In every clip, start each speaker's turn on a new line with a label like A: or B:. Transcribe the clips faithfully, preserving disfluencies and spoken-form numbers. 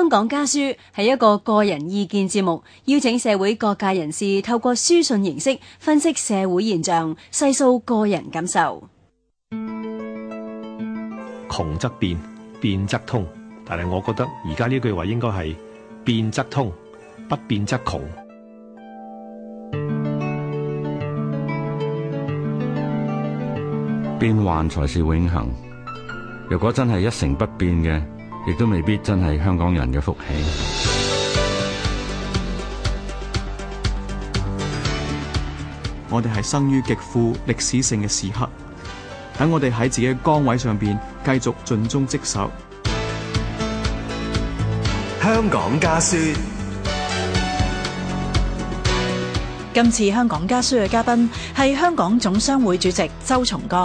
A: 香港家書係一個個人意見節目，邀請社會各界人士透過書信形式分析社會現象，細數個人感受。
B: 窮則變，變則通，但係我覺得而家呢句話應該係變則通，不變則窮。
C: 變幻才是永恆。如果真係一成不變嘅，亦都未必真係香港人嘅福氣。
D: 我哋係生於極富歷史性嘅時刻，等我哋喺自己嘅崗位上邊繼續盡忠職守。
E: 香港家書。
F: 今次香港家書嘅嘉賓係香港總商會主席周松崗。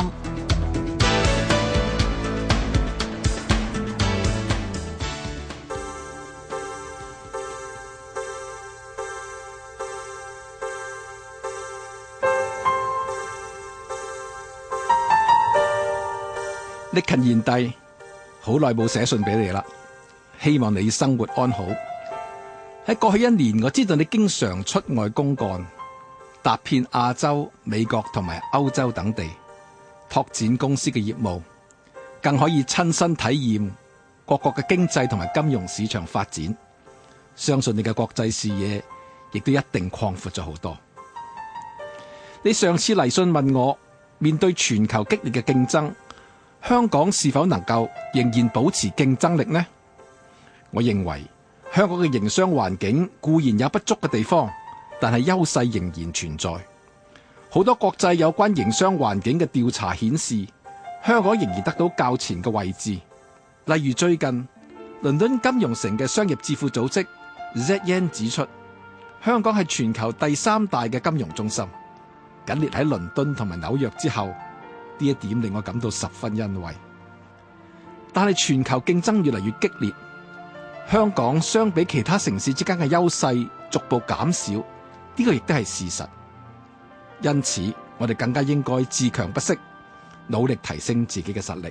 G: 歷勤賢弟，好耐冇寫信俾你啦，希望你生活安好。喺過去一年，我知道你經常出外公幹，踏遍亞洲、美國同埋歐洲等地，拓展公司嘅業務，更可以親身體驗各國嘅經濟同埋金融市場發展。相信你嘅國際視野亦都一定擴闊咗好多。你上次嚟信問我，面對全球激烈嘅競爭，香港是否能夠仍然保持競爭力呢？我認為香港嘅營商環境固然有不足嘅地方，但係優勢仍然存在。好多國際有關營商環境嘅調查顯示，香港仍然得到較前嘅位置。例如最近倫敦金融城嘅商業智庫組織 Z N 指出，香港係全球第三大嘅金融中心，緊列喺倫敦同埋紐約之後。呢一點令我感到十分欣慰。但係全球競爭越嚟越激烈，香港相比其他城市之間嘅優勢逐步減少，呢個亦都係事實。因此，我哋更加應該自強不息，努力提升自己嘅實力。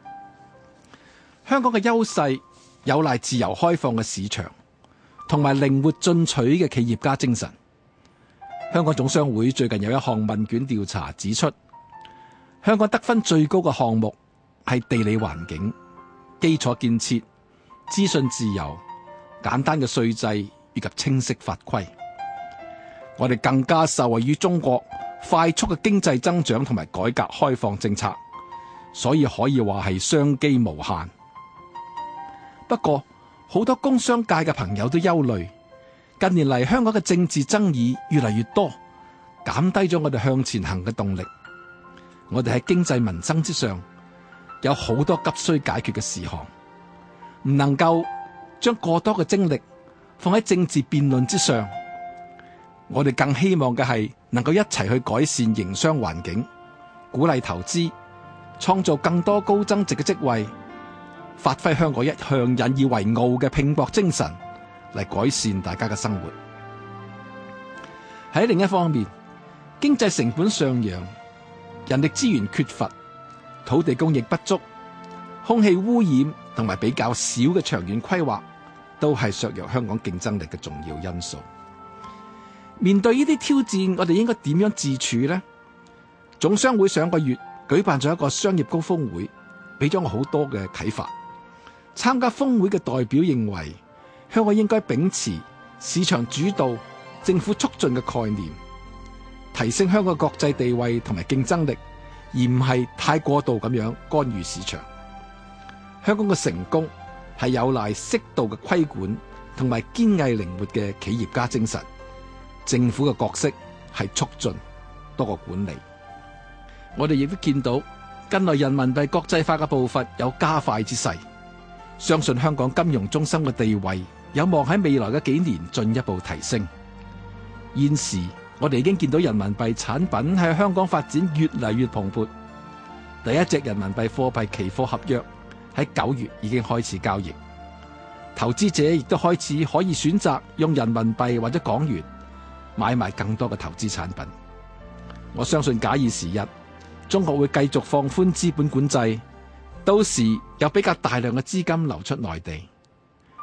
G: 香港嘅優勢有賴自由開放嘅市場，同埋靈活進取嘅企業家精神。香港總商會最近有一項問卷調查指出，香港得分最高嘅項目係地理環境、基礎建設、資訊自由、簡單嘅稅制以及清晰法規。我哋更加受惠於中國快速嘅經濟增長同埋改革開放政策，所以可以話係商機無限。不過，好多工商界嘅朋友都憂慮，近年嚟香港嘅政治爭議越嚟越多，減低咗我哋向前行嘅動力。我哋喺經濟民生之上有好多急需解決嘅事項，唔能夠將過多嘅精力放喺政治辯論之上。我哋更希望嘅係能夠一齊去改善營商環境，鼓勵投資，創造更多高增值嘅職位，發揮香港一向引以為傲嘅拼搏精神，嚟改善大家嘅生活。喺另一方面，經濟成本上揚，人力資源缺乏，土地供應不足，空氣污染同埋比較少嘅長遠規劃，都係削弱香港競爭力嘅重要因素。面對呢啲挑戰，我哋應該點樣自處呢？總商會上個月舉辦咗一個商業高峰會，俾咗我好多嘅啟發。參加峰會嘅代表認為，香港應該秉持市場主導、政府促進嘅概念，提升香港國際地位同埋競爭力，而唔係太過度咁樣干預市場。香港嘅成功係有賴適度嘅規管同埋堅毅靈活嘅企業家精神。政府嘅角色係促進多過管理。我哋亦都見到近來人民幣國際化嘅步伐有加快之勢，相信香港金融中心嘅地位有望喺未來嘅幾年進一步提升。現時我哋已經見到人民幣產品喺香港發展越嚟越蓬勃。第一隻人民幣貨幣期貨合約喺九月已經開始交易，投資者亦都開始可以選擇用人民幣或者港元買賣更多嘅投資產品。我相信假以時日，中國會繼續放寬資本管制，到時有比較大量嘅資金流出內地，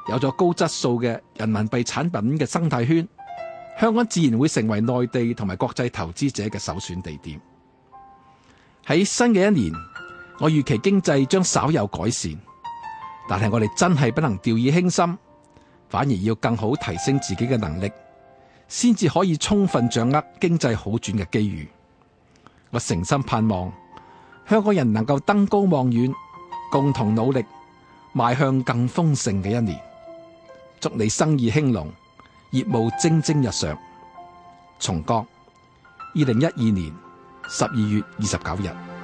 G: 有咗高質素嘅人民幣產品嘅生態圈，香港自然會成為內地同埋國際投資者嘅首選地點。喺新嘅一年，我預期經濟將稍有改善，但係我哋真係不能掉以輕心，反而要更好提升自己嘅能力，先至可以充分掌握經濟好轉嘅機遇。我誠心盼望香港人能夠登高望遠，共同努力，邁向更豐盛嘅一年。祝你生意興隆，業務蒸蒸日上。松江，二零一二年十二月二十九日。